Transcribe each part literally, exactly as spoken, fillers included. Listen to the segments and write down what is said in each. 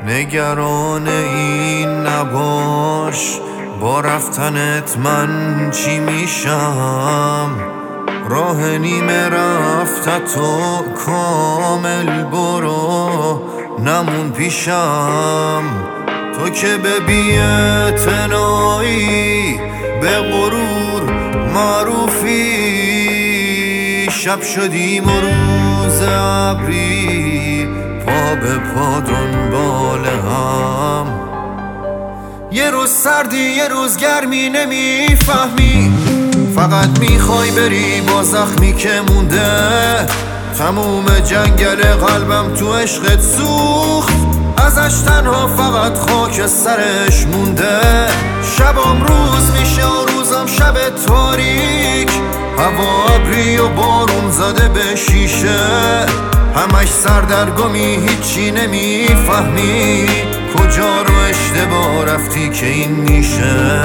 نگران این نباش، با رفتنت من چی میشم. راه نیمه رفتتو کامل برو، نمون پیشم. تو که به بی‌اعتنایی به غرور معروفی، شب شدیم و روز ابری پا به پا دنبال هم. یه روز سردی یه روز گرمی نمیفهمی، فقط میخوای بری با زخمی که مونده. تموم جنگل قلبم تو عشقت سوخت، ازش تنها فقط خاک سرش مونده. شبم روز میشه و روزم شب تاریک، هوا ابری و بارون زده به شیشه. همش سردرگمی هیچی نمیفهمی، کجا رو اشتباه رفتی که این میشه.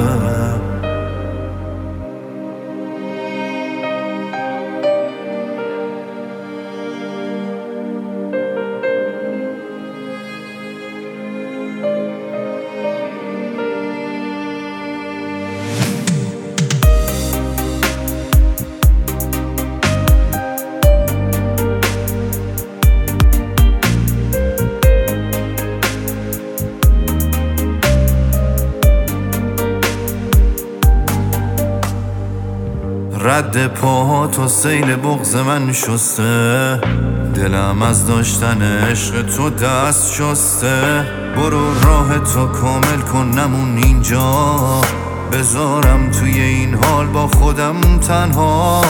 رد پاهات و سیل بغض من شسته، دلم از داشتن عشق تو دست شسته. برو راه تو کامل کن نمون اینجا، بذارم توی این حال با خودم تنها.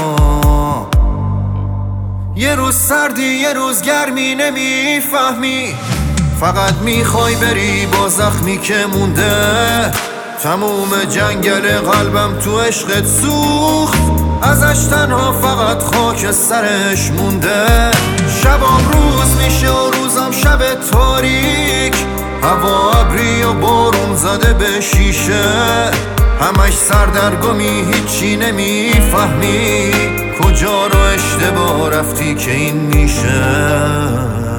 یه روز سردی یه روز گرمی نمیفهمی، فقط میخوای بری با زخمی که مونده. تموم جنگل قلبم تو عشقت سوخت، ازش تنها فقط خاک سرش مونده. شبم روز میشه و روزم شب تاریک، هوا ابری و بارون زده به شیشه. همش سردرگمی هیچی نمیفهمی، کجا رو اشتباه رفتی که این میشه.